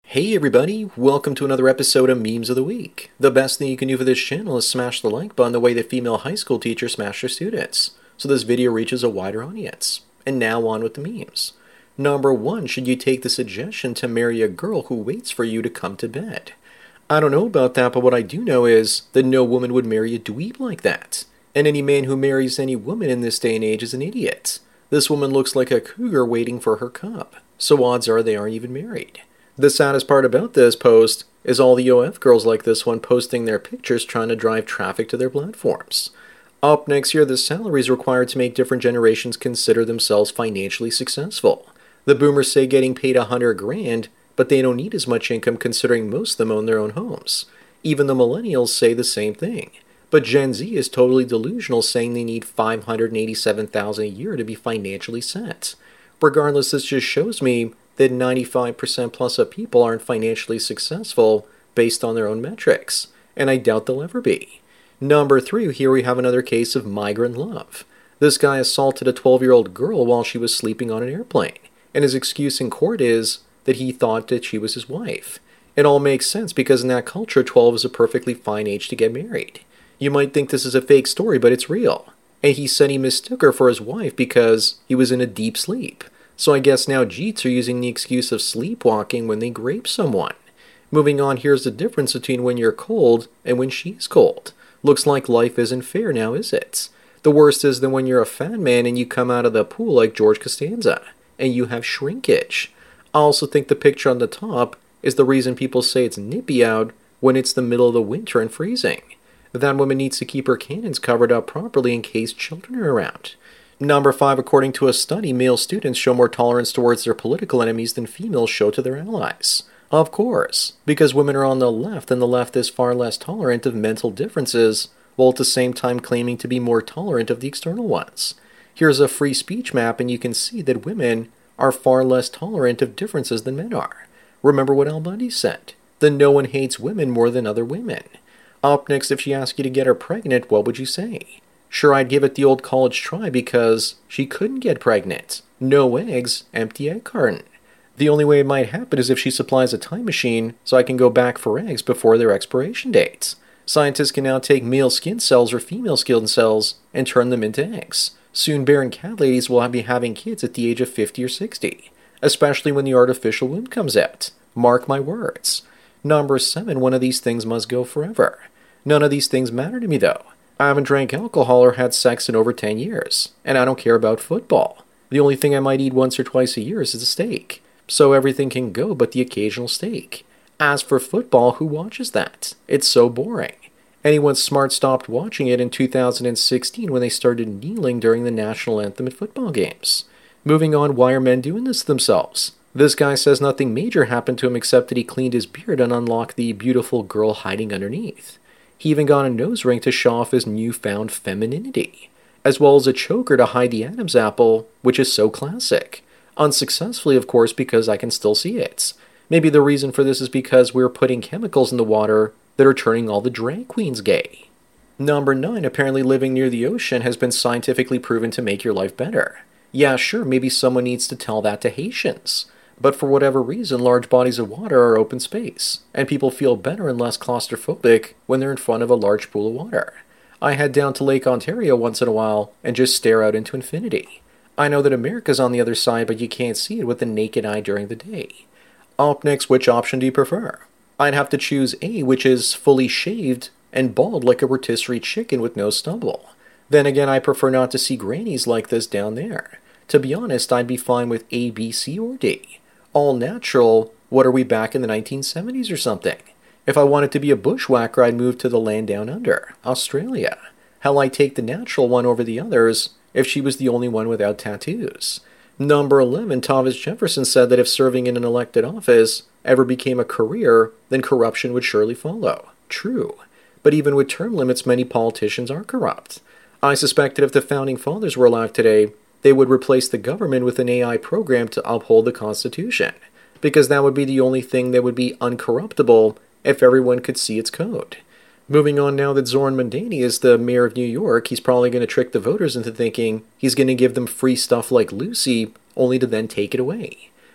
Hey everybody, welcome to another episode of Memes of the Week. The best thing you can do for this channel is smash the like button the way that female high school teachers smash their students, so this video reaches a wider audience. And now on with the memes. Number 1, should you take the suggestion to marry a girl who waits for you to come to bed? I don't know about that, but what I do know is that no woman would marry a dweeb like that. And any man who marries any woman in this day and age is an idiot. This woman looks like a cougar waiting for her cub, so odds are they aren't even married. The saddest part about this post is all the OF girls like this one posting their pictures trying to drive traffic to their platforms. Up next here, the salaries required to make different generations consider themselves financially successful. The boomers say getting paid $100,000, but they don't need as much income considering most of them own their own homes. Even the millennials say the same thing. But Gen Z is totally delusional, saying they need $587,000 a year to be financially set. Regardless, this just shows me that 95% plus of people aren't financially successful based on their own metrics, and I doubt they'll ever be. Number 3, here we have another case of migrant love. This guy assaulted a 12-year-old girl while she was sleeping on an airplane, and his excuse in court is that he thought that she was his wife. It all makes sense because in that culture, 12 is a perfectly fine age to get married. You might think this is a fake story, but it's real. And he said he mistook her for his wife because he was in a deep sleep. So I guess now Jeets are using the excuse of sleepwalking when they grape someone. Moving on, here's the difference between when you're cold and when she's cold. Looks like life isn't fair now, is it? The worst is that when you're a fat man and you come out of the pool like George Costanza, and you have shrinkage. I also think the picture on the top is the reason people say it's nippy out when it's the middle of the winter and freezing. That woman needs to keep her cannons covered up properly in case children are around. Number 5, according to a study, male students show more tolerance towards their political enemies than females show to their allies. Of course, because women are on the left and the left is far less tolerant of mental differences, while at the same time claiming to be more tolerant of the external ones. Here's a free speech map and you can see that women are far less tolerant of differences than men are. Remember what Al Bundy said, that no one hates women more than other women. Up next, if she asked you to get her pregnant, what would you say? Sure, I'd give it the old college try because she couldn't get pregnant. No eggs, empty egg carton. The only way it might happen is if she supplies a time machine so I can go back for eggs before their expiration dates. Scientists can now take male skin cells or female skin cells and turn them into eggs. Soon barren cat ladies will be having kids at the age of 50 or 60, especially when the artificial womb comes out. Mark my words. Number 7, one of these things must go forever. None of these things matter to me though. I haven't drank alcohol or had sex in over 10 years, and I don't care about football. The only thing I might eat once or twice a year is a steak. So everything can go but the occasional steak. As for football, who watches that? It's so boring. Anyone smart stopped watching it in 2016 when they started kneeling during the national anthem at football games. Moving on, why are men doing this to themselves? This guy says nothing major happened to him except that he cleaned his beard and unlocked the beautiful girl hiding underneath. He even got a nose ring to show off his newfound femininity, as well as a choker to hide the Adam's apple, which is so classic. Unsuccessfully, of course, because I can still see it. Maybe the reason for this is because we're putting chemicals in the water that are turning all the drag queens gay. Number 9, apparently living near the ocean has been scientifically proven to make your life better. Yeah, sure, maybe someone needs to tell that to Haitians. But for whatever reason, large bodies of water are open space, and people feel better and less claustrophobic when they're in front of a large pool of water. I head down to Lake Ontario once in a while and just stare out into infinity. I know that America's on the other side, but you can't see it with the naked eye during the day. Up next, which option do you prefer? I'd have to choose A, which is fully shaved and bald like a rotisserie chicken with no stubble. Then again, I prefer not to see grannies like this down there. To be honest, I'd be fine with A, B, C, or D. All natural, what are we back in the 1970s or something? If I wanted to be a bushwhacker, I'd move to the land down under, Australia. Hell, I'd take the natural one over the others if she was the only one without tattoos. Number 11, Thomas Jefferson said that if serving in an elected office ever became a career, then corruption would surely follow. True. But even with term limits, many politicians are corrupt. I suspect that if the Founding Fathers were alive today, they would replace the government with an AI program to uphold the Constitution, because that would be the only thing that would be uncorruptible if everyone could see its code. Moving on, now that Zoran Mandani is the mayor of New York, he's probably going to trick the voters into thinking he's going to give them free stuff like Lucy, only to then take it away.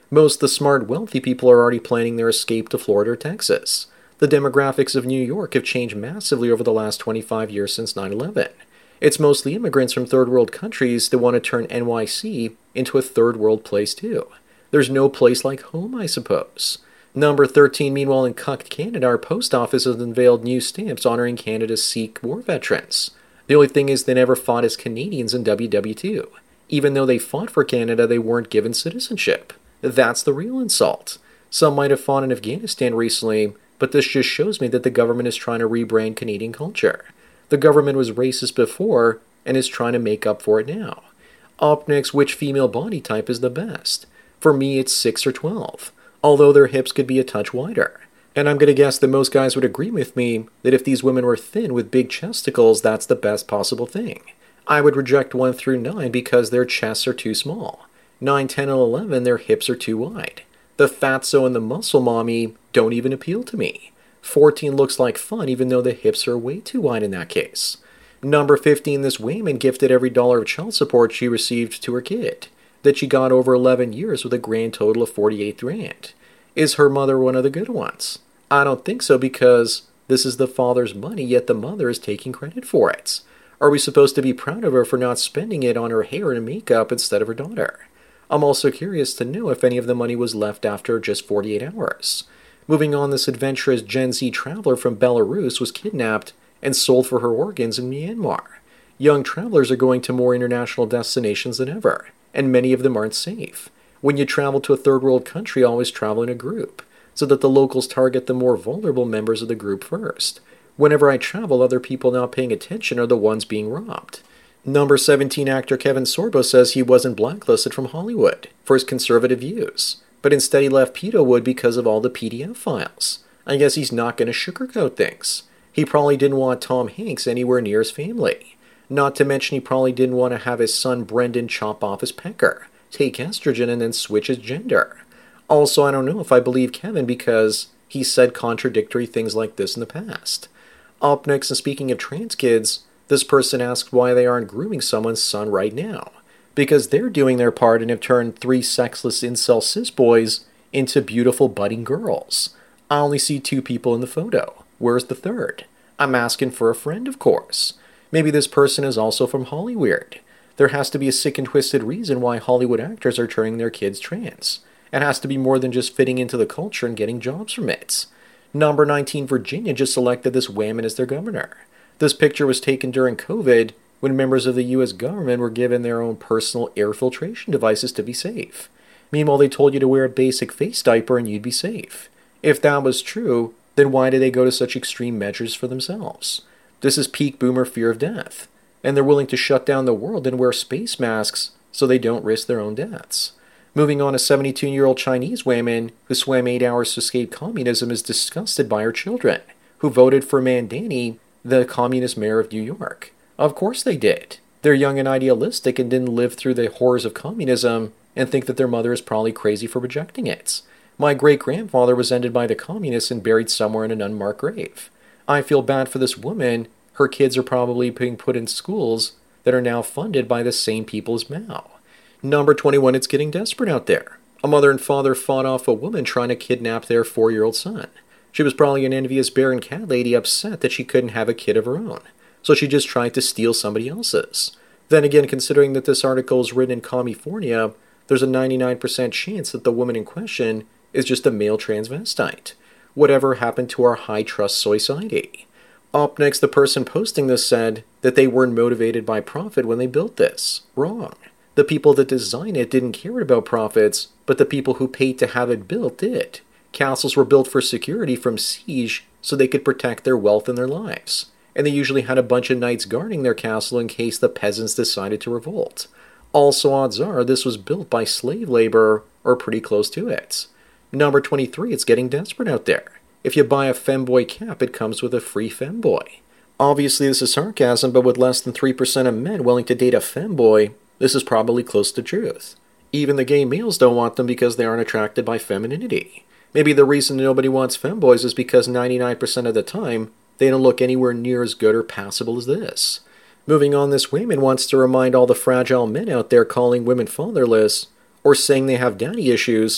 Most of the smart, wealthy people are already planning their escape to Florida or Texas. The demographics of New York have changed massively over the last 25 years since 9/11. It's mostly immigrants from third world countries that want to turn NYC into a third world place too. There's no place like home, I suppose. Number 13, meanwhile, in Cucked Canada, our post office has unveiled new stamps honoring Canada's Sikh war veterans. The only thing is they never fought as Canadians in WW2. Even though they fought for Canada, they weren't given citizenship. That's the real insult. Some might have fought in Afghanistan recently, but this just shows me that the government is trying to rebrand Canadian culture. The government was racist before and is trying to make up for it now. Up next, which female body type is the best? For me, it's 6 or 12, although their hips could be a touch wider. And I'm going to guess that most guys would agree with me that if these women were thin with big chesticles, that's the best possible thing. I would reject 1 through 9 because their chests are too small. 9, 10, and 11, their hips are too wide. The fatso and the muscle mommy don't even appeal to me. 14 looks like fun even though the hips are way too wide in that case. Number 15, this woman gifted every dollar of child support she received to her kid, that she got over 11 years with a grand total of 48 grand. Is her mother one of the good ones? I don't think so because this is the father's money, yet the mother is taking credit for it. Are we supposed to be proud of her for not spending it on her hair and makeup instead of her daughter? I'm also curious to know if any of the money was left after just 48 hours. Moving on, this adventurous Gen Z traveler from Belarus was kidnapped and sold for her organs in Myanmar. Young travelers are going to more international destinations than ever, and many of them aren't safe. When you travel to a third world country, always travel in a group, so that the locals target the more vulnerable members of the group first. Whenever I travel, other people not paying attention are the ones being robbed. Number 17, actor Kevin Sorbo says he wasn't blacklisted from Hollywood for his conservative views, but instead he left Pedowood because of all the PDF files. I guess he's not going to sugarcoat things. He probably didn't want Tom Hanks anywhere near his family. Not to mention he probably didn't want to have his son Brendan chop off his pecker, take estrogen, and then switch his gender. Also, I don't know if I believe Kevin because he said contradictory things like this in the past. Up next, and speaking of trans kids, this person asked why they aren't grooming someone's son right now. Because they're doing their part and have turned 3 sexless incel cis boys into beautiful budding girls. I only see 2 people in the photo. Where's the third? I'm asking for a friend, of course. Maybe this person is also from Hollyweird. There has to be a sick and twisted reason why Hollywood actors are turning their kids trans. It has to be more than just fitting into the culture and getting jobs from it. Number 19, Virginia just elected this whammon as their governor. This picture was taken during COVID when members of the U.S. government were given their own personal air filtration devices to be safe. Meanwhile, they told you to wear a basic face diaper and you'd be safe. If that was true, then why did they go to such extreme measures for themselves? This is peak boomer fear of death, and they're willing to shut down the world and wear space masks so they don't risk their own deaths. Moving on, a 72-year-old Chinese woman who swam 8 hours to escape communism is disgusted by her children, who voted for Mandani, the communist mayor of New York. Of course they did. They're young and idealistic and didn't live through the horrors of communism and think that their mother is probably crazy for rejecting it. My great-grandfather was ended by the communists and buried somewhere in an unmarked grave. I feel bad for this woman. Her kids are probably being put in schools that are now funded by the same people as Mao. Number 21, it's getting desperate out there. A mother and father fought off a woman trying to kidnap their 4-year-old son. She was probably an envious bear and cat lady upset that she couldn't have a kid of her own, so she just tried to steal somebody else's. Then again, considering that this article is written in California, there's a 99% chance that the woman in question is just a male transvestite. Whatever happened to our high-trust society? Up next, the person posting this said that they weren't motivated by profit when they built this. Wrong. The people that designed it didn't care about profits, but the people who paid to have it built did. Castles were built for security from siege so they could protect their wealth and their lives. And they usually had a bunch of knights guarding their castle in case the peasants decided to revolt. Also, odds are this was built by slave labor or pretty close to it. Number 23, it's getting desperate out there. If you buy a femboy cap, it comes with a free femboy. Obviously, this is sarcasm, but with less than 3% of men willing to date a femboy, this is probably close to truth. Even the gay males don't want them because they aren't attracted by femininity. Maybe the reason nobody wants femboys is because 99% of the time, they don't look anywhere near as good or passable as this. Moving on, this woman wants to remind all the fragile men out there calling women fatherless or saying they have daddy issues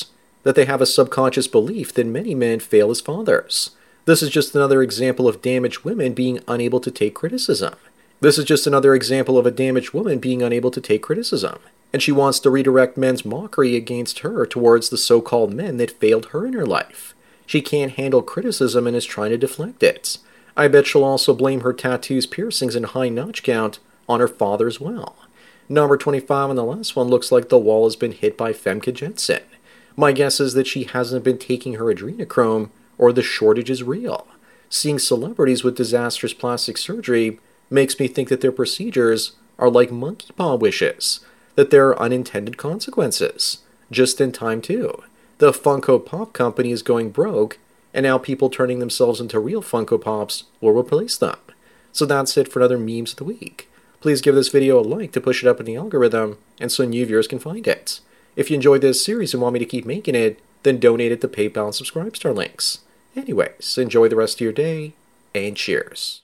that they have a subconscious belief that many men fail as fathers. This is just another example of damaged women being unable to take criticism. This is just another example of a damaged woman being unable to take criticism. And she wants to redirect men's mockery against her towards the so-called men that failed her in her life. She can't handle criticism and is trying to deflect it. I bet she'll also blame her tattoos, piercings, and high notch count on her father as well. Number 25 on the last one looks like the wall has been hit by Femke Jensen. My guess is that she hasn't been taking her adrenochrome, or the shortage is real. Seeing celebrities with disastrous plastic surgery makes me think that their procedures are like monkey paw wishes, that there are unintended consequences. Just in time too. The Funko Pop company is going broke, and now people turning themselves into real Funko Pops will replace them. So that's it for another Memes of the Week. Please give this video a like to push it up in the algorithm, and so new viewers can find it. If you enjoyed this series and want me to keep making it, then donate it to PayPal and Subscribestar links. Anyways, enjoy the rest of your day, and cheers.